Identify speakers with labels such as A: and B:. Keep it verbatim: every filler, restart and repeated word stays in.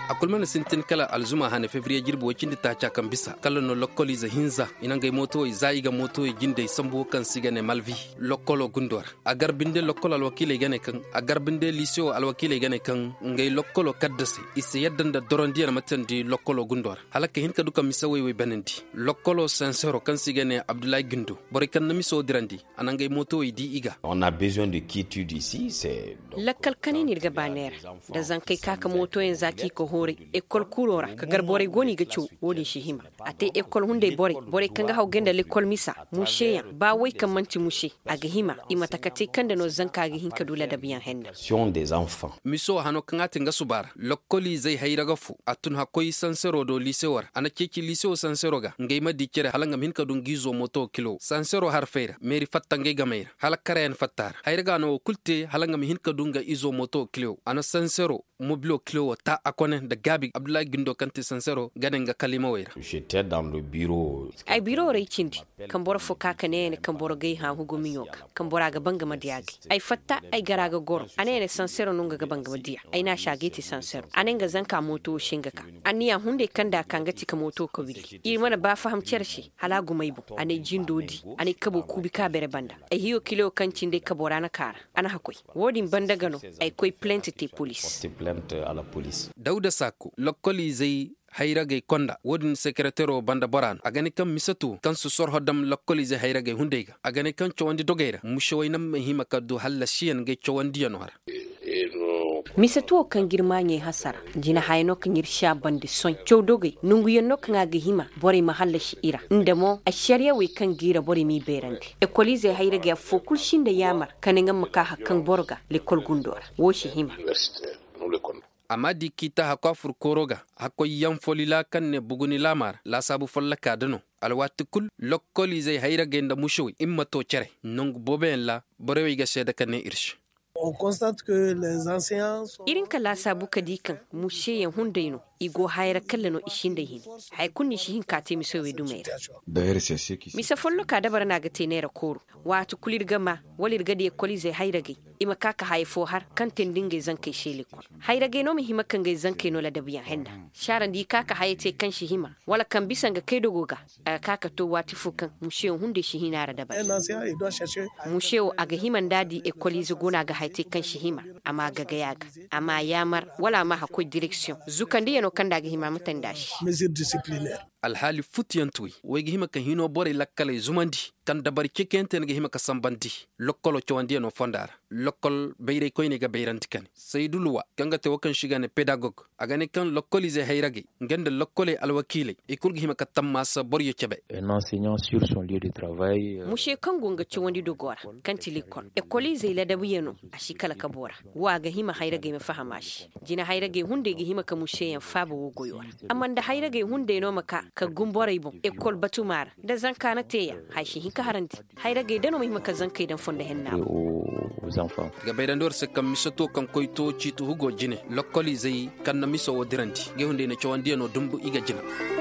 A: akul man sintin kala alzuma hane fevrier jirbo wakindi ta cha kan bisa kala no lokoli za hinza inangay moto e zaiga moto e jinde sambo kan sigane malvi lokolo gundor agar binde lokolo alwakile gane kan agar binde lisio alwakile gane kan ngay lokolo kaddase ise yaddanda dorondiya matandi lokolo gundor halaka hinka duka misawe we benendi lokolo sincero kan sigane Abdoulaye Gundo bori kan namiso dirandi anangay moto e di iga.
B: On a besoin de quiétude ici, c'est
C: lakkal kanini daga baner da zan kai kaka moto yin zaki ko hore ekol kurora ka garbore goni ga cu wodi shi hima ate ekol hunde bore bore kanga haugenda lekol misa mushe ba wai kamanci mushe aga hima imata kate kanda no zanka ga hinka dula da biyan henda
B: sion des enfants
A: miso hano kanga tinga subar lokoli zai hayraga fu atun hakoi sansero do lisewar ana keki lisewo sansero ga ngai ma dikere halanga hinka dun gizo moto kilo sansero har feira meri fatta ngai gameira halakare en fattar hayraga no kulte halanga hinka dunga izo moto kilo ana sansero mobilo kilo ta akone da gabi Abdoulaye Gundo kanti sansero ganenga kalima wera.
B: J'étais dans le bureau.
C: Ai bureau rai cindi kan bor fo kaka ne ne kan bor gai ha hugo miyoka kan bor ga banga madiyagi ai fatta ai garaga goro ane ne sansero nunga ga banga madiya ai na shageti sansero anenga zanka moto shinga ka aniya hunde kanda kanga tika moto ko wili ir mana ba faham cershi halagu maibu ane jindodi ane kabo kubika bere banda ai hiyo kilo kan cinde kabora na kara ana hakoi wodin banda gano ai koi plenty te police
B: à la police.
A: Dauda Sako lokoli zai hayrage konda wodin secrétaire banda boran agani kam misatu kan su sor hodam lokoli zai hayrage hundega agani kan chowandi dogera mushoy nam hima kaddu halla shiyan ge chowandi yanwar
C: misatu kan girmanye hasara jina hayno kan yirsha bandi son chowdoge nungu yenno kan aga hima bori mahalla shi ira ndemo a shariya we kan gira bori mi berande ekoli zai hayrage fokul shinde yamar kaninga maka hakan borga lekol gundora wo shi hima
A: amadi kita hakwa furkoroga hakwa yamfolila kanne buguni lamar la sabu folla kadano alwati kul lokoli zai hayra genda mushoy imma to cere nong boben la borewi ga seda kanne irsh.
D: On constate que les enseignants sont...
C: irin kala sabu kadikan mushe yan hundaino igo hayra kallano ishinde hin hay kunni shi hin kate mi sowe dumera
B: d'ailleurs c'est ce qui
C: misa follo ka dabara na ga tenera koro watu kulir gama walir gadi koli zai hayrage ima kaka hayfo har kan tendinge zankai shele ko hayrage no mi hima kan ga zankai no la dabiyan henda sharan di kaka hayete kan shi hima wala kan bisan ga kai dogoga kaka to wati fukan mushe hunde shi hinara dabar mushe aga himan dadi e koli zugona ga hayte kan shi hima amma ga gayaga amma yamar wala ma hakoi direction zukandi no kanda ga hima mutan dashi
D: mesure disciplinaire
A: alhali futiyantui wegi hima kan hino bore lakkale zumandi kan dabar kekenten ga hima ka sambandi lokkolo chowandi no fondara lokkol beyre koyne ga beyranti kan saydulwa kanga te wakan shigane pedagogue agane kan lokkolize hayrage ngende lokkole alwakile e kurgi hima ka tammasa boryo chebe
E: un enseignant sur son lieu de travail
C: mushe kan gonga chowandi dogora kan tilikon e kolize la dabiyeno ashikala kabora wa ga hima hayrage me fahamashi jina hayrage hunde ga hima ka mushe yan fabo wogoyora amma da hayrage hunde no maka ka gumborai bon ekol batumar da zanka na teya haishi hinka haranti hayrage dano mai maka zankai dan fonda henna
E: aux enfants
A: ga beydandor se kam misoto kan koyto citu hugo jine lokkoli zai kan na miso wodiranti ge hunde ne chowandi no dumbu iga jina